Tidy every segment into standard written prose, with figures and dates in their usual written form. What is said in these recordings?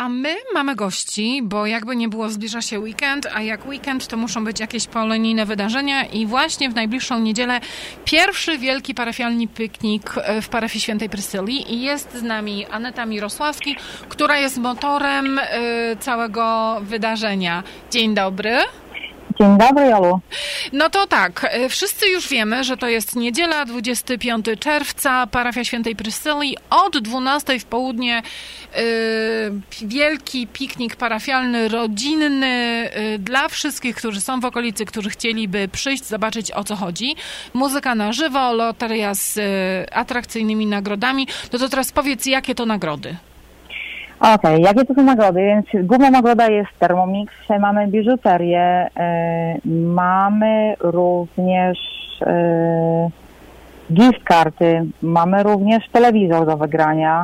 A my mamy gości, bo jakby nie było, zbliża się weekend, a jak weekend, to muszą być jakieś polonijne wydarzenia i właśnie w najbliższą niedzielę pierwszy wielki parafialny piknik w parafii Świętej Prysylii i jest z nami Aneta Mirosławski, która jest motorem całego wydarzenia. Dzień dobry. Dzień dobry, Jolu. No to tak, wszyscy już wiemy, że to jest niedziela, 25 czerwca, parafia Świętej Prysylii, od 12 w południe wielki piknik parafialny, rodzinny dla wszystkich, którzy są w okolicy, którzy chcieliby przyjść, zobaczyć o co chodzi. Muzyka na żywo, loteria z atrakcyjnymi nagrodami. No to teraz powiedz, jakie to nagrody? Okej, jakie to są nagrody? Więc główna nagroda jest Thermomix, mamy biżuterię, mamy również gift karty, mamy również telewizor do wygrania.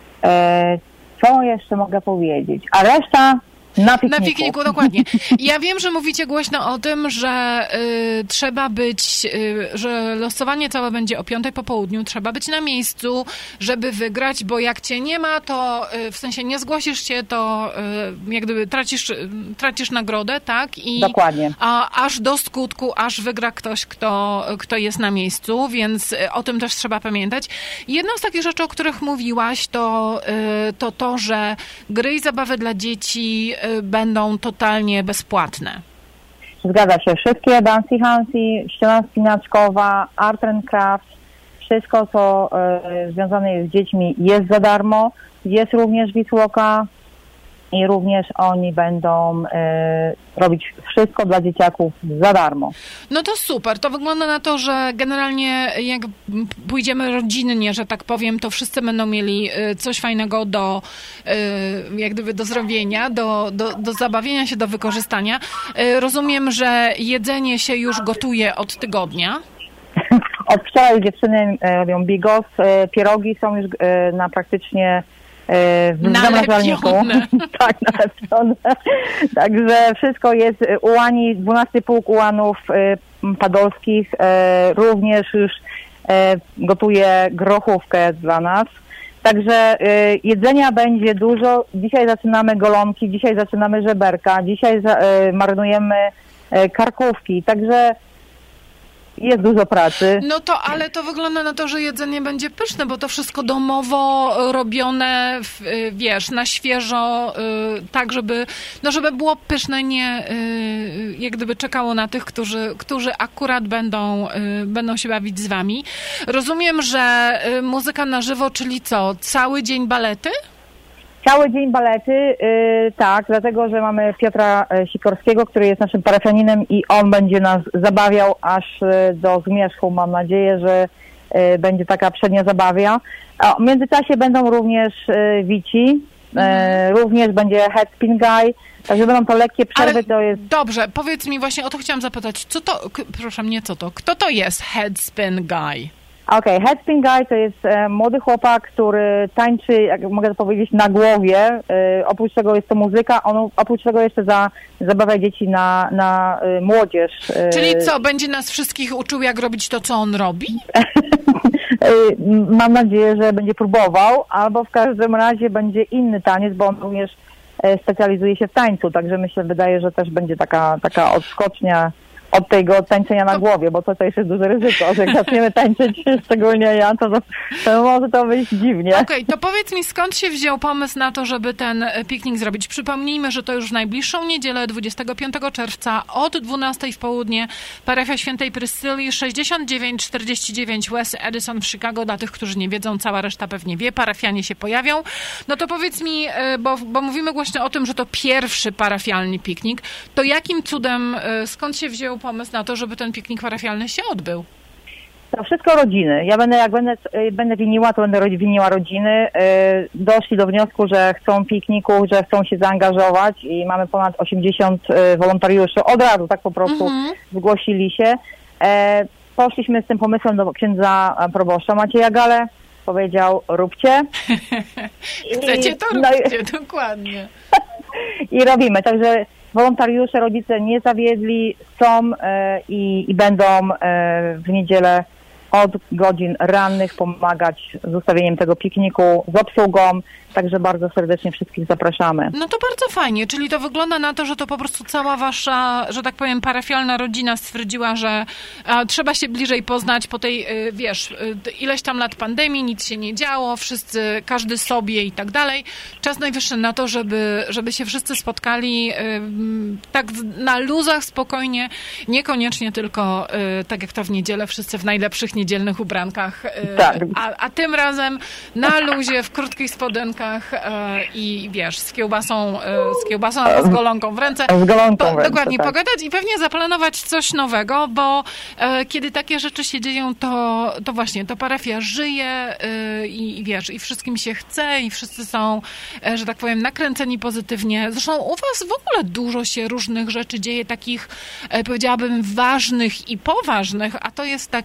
Co jeszcze mogę powiedzieć? A reszta na pikniku. Na pikniku, dokładnie. Ja wiem, że mówicie głośno o tym, że trzeba być, że losowanie całe będzie o 5 po południu, trzeba być na miejscu, żeby wygrać, bo jak cię nie ma, to w sensie nie zgłosisz się, to jak gdyby tracisz nagrodę, tak? I dokładnie. Aż do skutku, aż wygra ktoś, kto jest na miejscu, więc o tym też trzeba pamiętać. Jedną z takich rzeczy, o których mówiłaś, to, że gry i zabawy dla dzieci będą totalnie bezpłatne. Zgadza się. Wszystkie Dancy Hansi, ściana spinaczkowa, Art and Craft, wszystko co związane jest z dziećmi jest za darmo. Jest również Wisłoka i również oni będą robić wszystko dla dzieciaków za darmo. No to super. To wygląda na to, że generalnie jak pójdziemy rodzinnie, że tak powiem, to wszyscy będą mieli coś fajnego jak gdyby do zrobienia, do zabawienia się, do wykorzystania. Rozumiem, że jedzenie się już gotuje od tygodnia. Od wczoraj dziewczyny robią bigos, pierogi są już na praktycznie w zamrażalniku. Tak, nalepione. Także wszystko jest. Ułani, 12 pułk ułanów podolskich również już gotuje grochówkę dla nas. Także jedzenia będzie dużo. Dzisiaj zaczynamy golonki, dzisiaj zaczynamy żeberka, dzisiaj marynujemy karkówki. Także jest dużo pracy. No to, ale to wygląda na to, że jedzenie będzie pyszne, bo to wszystko domowo robione, wiesz, na świeżo, tak, żeby było pyszne, nie jak gdyby czekało na tych, którzy akurat będą się bawić z wami. Rozumiem, że muzyka na żywo, czyli co, cały dzień balety? Cały dzień balety, tak, dlatego, że mamy Piotra Sikorskiego, który jest naszym parafianinem i on będzie nas zabawiał aż do zmierzchu. Mam nadzieję, że będzie taka przednia zabawa. A w międzyczasie będą również Wici, również będzie Head Spin Guy, także będą to lekkie przerwy. Ale to jest... Dobrze, powiedz mi właśnie, o to chciałam zapytać, kto to jest Head Spin Guy? Okej, Head Spin Guy to jest młody chłopak, który tańczy, jak mogę powiedzieć, na głowie. Oprócz tego jest to muzyka, on oprócz tego jeszcze zabawia dzieci na młodzież. Czyli co, będzie nas wszystkich uczył, jak robić to, co on robi? Mam nadzieję, że będzie próbował, albo w każdym razie będzie inny taniec, bo on również specjalizuje się w tańcu, także wydaje, że też będzie taka odskocznia od tego tańczenia na głowie, bo to też jest duże ryzyko, że jak zaczniemy tańczyć, szczególnie ja, to może to wyjść dziwnie. Okej, to powiedz mi, skąd się wziął pomysł na to, żeby ten piknik zrobić? Przypomnijmy, że to już w najbliższą niedzielę, 25 czerwca, od 12 w południe, parafia Świętej Prysylii, 6949 West Edison w Chicago. Dla tych, którzy nie wiedzą, cała reszta pewnie wie, parafianie się pojawią. No to powiedz mi, bo mówimy głośno o tym, że to pierwszy parafialny piknik, to jakim cudem, skąd się wziął pomysł na to, żeby ten piknik parafialny się odbył? To wszystko rodziny. Jak będę winiła, to będę winiła rodziny. Doszli do wniosku, że chcą pikniku, że chcą się zaangażować i mamy ponad 80 wolontariuszy. Od razu tak po prostu zgłosili się. Poszliśmy z tym pomysłem do księdza proboszcza Macieja Gale. Powiedział, róbcie. Chcecie, to róbcie, dokładnie. I robimy. Także wolontariusze, rodzice nie zawiedli, są i będą w niedzielę od godzin rannych pomagać z ustawieniem tego pikniku, z obsługą. także bardzo serdecznie wszystkich zapraszamy. No to bardzo fajnie, czyli to wygląda na to, że to po prostu cała wasza, że tak powiem, parafialna rodzina stwierdziła, że trzeba się bliżej poznać po tej, ileś tam lat pandemii, nic się nie działo, wszyscy, każdy sobie i tak dalej. Czas najwyższy na to, żeby się wszyscy spotkali tak na luzach, spokojnie, niekoniecznie tylko tak jak to w niedzielę, wszyscy w najlepszych niedzielnych ubrankach, tak. a tym razem na luzie, w krótkich spodenkach i wiesz, z kiełbasą albo z golonką w ręce. Z golonką w ręce, dokładnie, tak. pogadać i pewnie zaplanować coś nowego, bo kiedy takie rzeczy się dzieją, to właśnie, to parafia żyje i wiesz, i wszystkim się chce i wszyscy są, że tak powiem, nakręceni pozytywnie. Zresztą u was w ogóle dużo się różnych rzeczy dzieje, takich, powiedziałabym, ważnych i poważnych, a to jest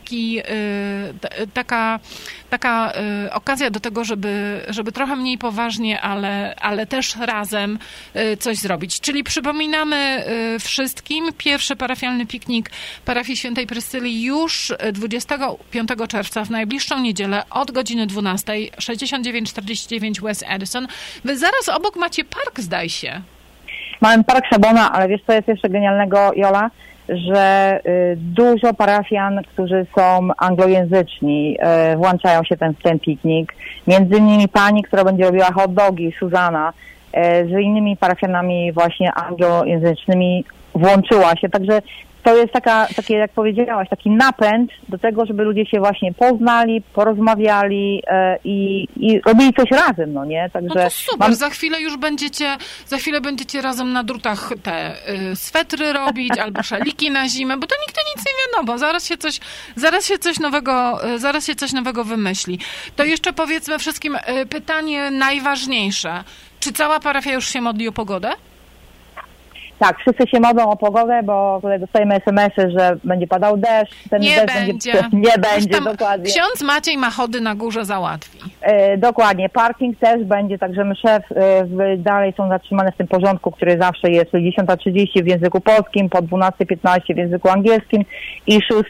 taka okazja do tego, żeby trochę mniej poważnie, ale też razem coś zrobić. Czyli przypominamy wszystkim, pierwszy parafialny piknik parafii Świętej Pryscylii już 25 czerwca w najbliższą niedzielę od godziny 12, 6949 West Edison. Wy zaraz obok macie park, zdaje się. Mamy Park Szabona, ale wiesz, co jest jeszcze genialnego, Jola? Że dużo parafian, którzy są anglojęzyczni, włączają się w ten piknik. Między innymi pani, która będzie robiła hot dogi, Suzana, z innymi parafianami właśnie anglojęzycznymi włączyła się. Także to jest takie, jak powiedziałaś, taki napęd do tego, żeby ludzie się właśnie poznali, porozmawiali i robili coś razem, no nie? Także no to super, za chwilę będziecie razem na drutach te swetry robić albo szaliki na zimę, bo to nigdy nic nie wiadomo, zaraz się coś nowego wymyśli. To jeszcze powiedzmy wszystkim pytanie najważniejsze. Czy cała parafia już się modli o pogodę? Tak, wszyscy się modlą o pogodę, bo tutaj dostajemy SMS-y, że będzie padał deszcz. Ten nie deszcz będzie. Nie będzie, dokładnie. Ksiądz Maciej Machody na górze załatwi. Dokładnie. Parking też będzie, także msze dalej są zatrzymane w tym porządku, który zawsze jest 10:30 w języku polskim, po 12:15 w języku angielskim i 6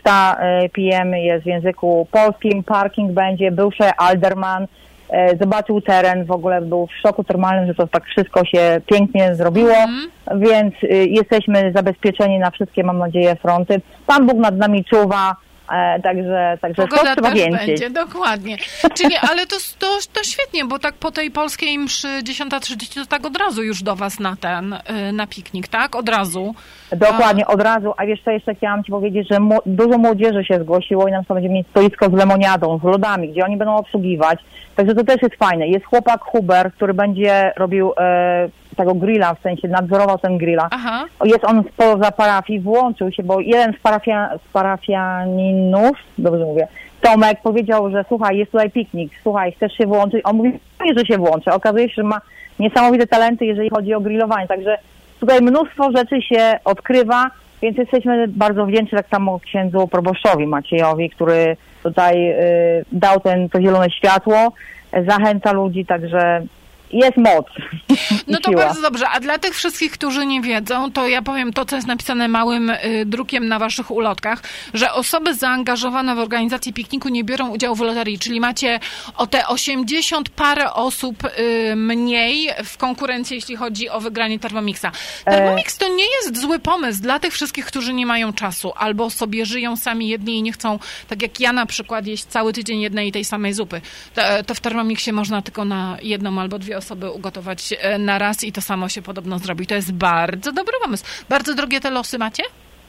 PM jest w języku polskim. Parking będzie, bywszy alderman zobaczył teren, w ogóle był w szoku termalnym, że to tak wszystko się pięknie zrobiło, więc jesteśmy zabezpieczeni na wszystkie, mam nadzieję, fronty. Pan Bóg nad nami czuwa, także pogoda trzeba też więcej. Będzie, dokładnie. Czyli, ale to świetnie, bo tak po tej polskiej mszy 10:30 to tak od razu już do was na piknik, tak? Od razu. Dokładnie, od razu. A wiesz co, jeszcze chciałam ci powiedzieć, że dużo młodzieży się zgłosiło i nam będziemy mieć stoisko z lemoniadą, z lodami, gdzie oni będą obsługiwać. Także to też jest fajne. Jest chłopak Huber, który będzie robił tego grilla, w sensie nadzorował ten grilla. Aha. Jest on spoza parafii, włączył się, bo jeden z parafianinów, dobrze mówię, Tomek powiedział, że słuchaj, jest tutaj piknik, słuchaj, chcesz się włączyć? On mówi, że się włączę. Okazuje się, że ma niesamowite talenty, jeżeli chodzi o grillowanie. Także tutaj mnóstwo rzeczy się odkrywa, więc jesteśmy bardzo wdzięczni tak samo księdzu proboszczowi Maciejowi, który tutaj dał to zielone światło, zachęca ludzi, także jest moc. No to bardzo dobrze. A dla tych wszystkich, którzy nie wiedzą, to ja powiem to, co jest napisane małym drukiem na waszych ulotkach, że osoby zaangażowane w organizację pikniku nie biorą udziału w loterii, czyli macie o te 80 parę osób mniej w konkurencji, jeśli chodzi o wygranie Thermomixa. Thermomix to nie jest zły pomysł dla tych wszystkich, którzy nie mają czasu, albo sobie żyją sami jedni i nie chcą, tak jak ja na przykład, jeść cały tydzień jednej i tej samej zupy. To w Thermomixie można tylko na jedną albo dwie osoby ugotować na raz i to samo się podobno zrobi. To jest bardzo dobry pomysł. Bardzo drogie te losy macie?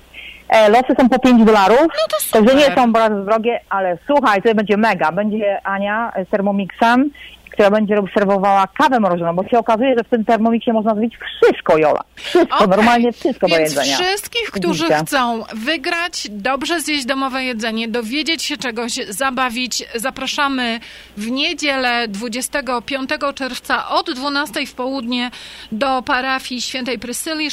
Losy są po $5. No to super. Także nie są bardzo drogie, ale słuchaj, to będzie mega. Będzie Ania z Thermomixem, która będzie serwowała kawę mrożoną, bo się okazuje, że w tym Thermomixie można zrobić wszystko, Jola. Wszystko, okay. Normalnie wszystko do jedzenia. Więc wszystkich, którzy chcą wygrać, dobrze zjeść domowe jedzenie, dowiedzieć się czegoś, zabawić, zapraszamy w niedzielę 25 czerwca od 12 w południe do parafii Świętej Pryscylii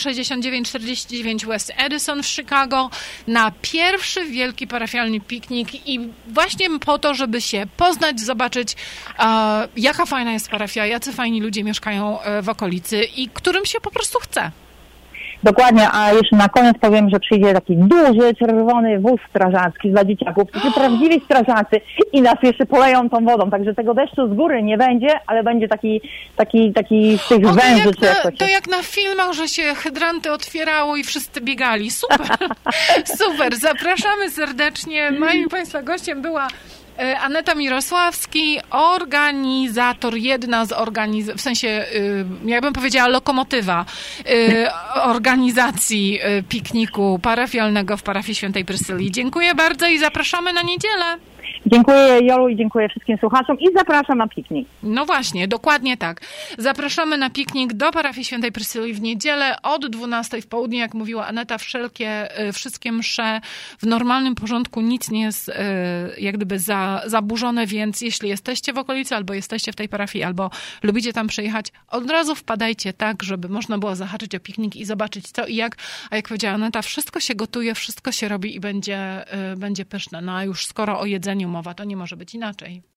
6949 West Edison w Chicago na pierwszy wielki parafialny piknik i właśnie po to, żeby się poznać, zobaczyć jaka fajna jest parafia, jacy fajni ludzie mieszkają w okolicy i którym się po prostu chce. Dokładnie, a jeszcze na koniec powiem, że przyjdzie taki duży, czerwony wóz strażacki dla dzieciaków, tacy prawdziwi strażacy i nas jeszcze poleją tą wodą, także tego deszczu z góry nie będzie, ale będzie taki z tych węży. To jak na filmach, że się hydranty otwierało i wszyscy biegali. Super, super, zapraszamy serdecznie. Moim Państwa gościem była Aneta Mirosławski, organizator, jedna z w sensie, ja bym powiedziała lokomotywa organizacji pikniku parafialnego w parafii Świętej Prysylii. Dziękuję bardzo i zapraszamy na niedzielę. Dziękuję Jolu i dziękuję wszystkim słuchaczom i zapraszam na piknik. No właśnie, dokładnie tak. Zapraszamy na piknik do parafii Świętej Prysylii w niedzielę od 12 w południe, jak mówiła Aneta, wszystkie msze w normalnym porządku, nic nie jest jak gdyby zaburzone, więc jeśli jesteście w okolicy, albo jesteście w tej parafii, albo lubicie tam przyjechać, od razu wpadajcie tak, żeby można było zahaczyć o piknik i zobaczyć co i jak. A jak powiedziała Aneta, wszystko się gotuje, wszystko się robi i będzie pyszne. No a już skoro o jedzeniu mowa, to nie może być inaczej.